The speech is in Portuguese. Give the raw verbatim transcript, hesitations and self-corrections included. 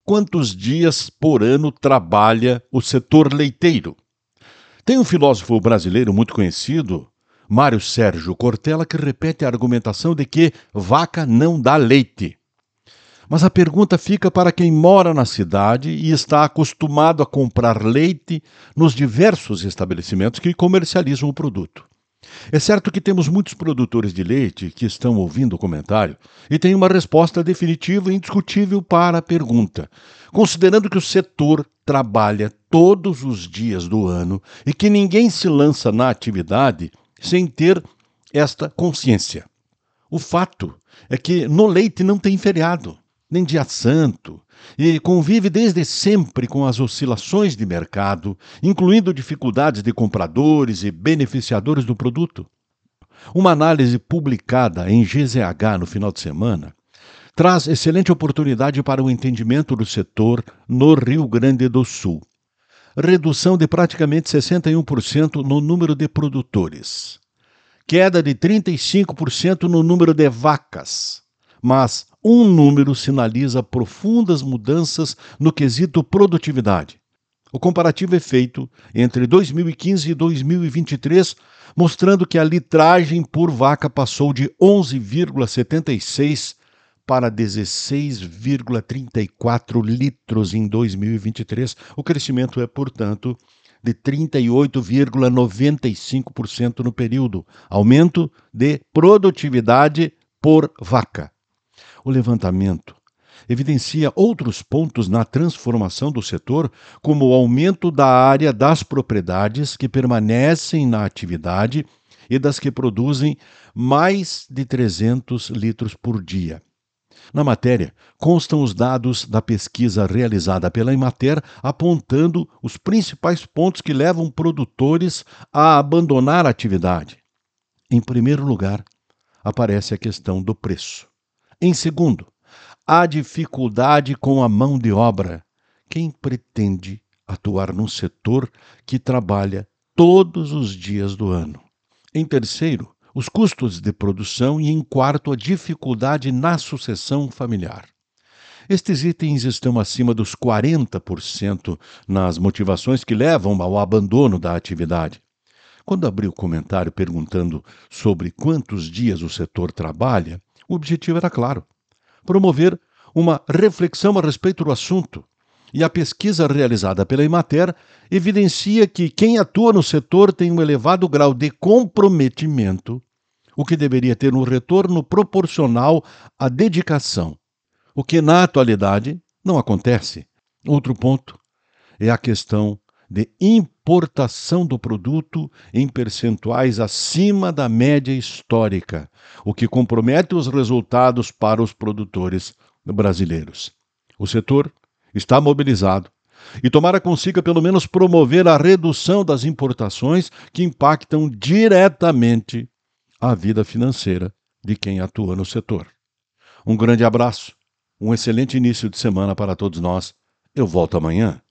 quantos dias por ano trabalha o setor leiteiro? Tem um filósofo brasileiro muito conhecido, Mário Sérgio Cortella, que repete a argumentação de que vaca não dá leite. Mas a pergunta fica para quem mora na cidade e está acostumado a comprar leite nos diversos estabelecimentos que comercializam o produto. É certo que temos muitos produtores de leite que estão ouvindo o comentário e têm uma resposta definitiva e indiscutível para a pergunta. Considerando que o setor trabalha todos os dias do ano e que ninguém se lança na atividade sem ter esta consciência. O fato é que no leite não tem feriado, nem dia santo, e convive desde sempre com as oscilações de mercado, incluindo dificuldades de compradores e beneficiadores do produto. Uma análise publicada em G Z H no final de semana traz excelente oportunidade para o entendimento do setor no Rio Grande do Sul. Redução de praticamente sessenta e um por cento no número de produtores. Queda de trinta e cinco por cento no número de vacas. Mas um número sinaliza profundas mudanças no quesito produtividade. O comparativo é feito entre dois mil e quinze e dois mil e vinte e três, mostrando que a litragem por vaca passou de onze vírgula setenta e seis para dezesseis vírgula trinta e quatro litros em dois mil e vinte e três. O crescimento é, portanto, de trinta e oito vírgula noventa e cinco por cento no período, aumento de produtividade por vaca. O levantamento evidencia outros pontos na transformação do setor, como o aumento da área das propriedades que permanecem na atividade e das que produzem mais de trezentos litros por dia. Na matéria, constam os dados da pesquisa realizada pela Emater, apontando os principais pontos que levam produtores a abandonar a atividade. Em primeiro lugar, aparece a questão do preço. Em segundo, a dificuldade com a mão de obra. Quem pretende atuar num setor que trabalha todos os dias do ano? Em terceiro, os custos de produção e, em quarto, a dificuldade na sucessão familiar. Estes itens estão acima dos quarenta por cento nas motivações que levam ao abandono da atividade. Quando abri o comentário perguntando sobre quantos dias o setor trabalha, o objetivo era claro: promover uma reflexão a respeito do assunto. E a pesquisa realizada pela Emater evidencia que quem atua no setor tem um elevado grau de comprometimento, o que deveria ter um retorno proporcional à dedicação, o que na atualidade não acontece. Outro ponto é a questão de importação do produto em percentuais acima da média histórica, o que compromete os resultados para os produtores brasileiros. O setor está mobilizado e tomara consiga pelo menos promover a redução das importações que impactam diretamente a vida financeira de quem atua no setor. Um grande abraço, um excelente início de semana para todos nós. Eu volto amanhã.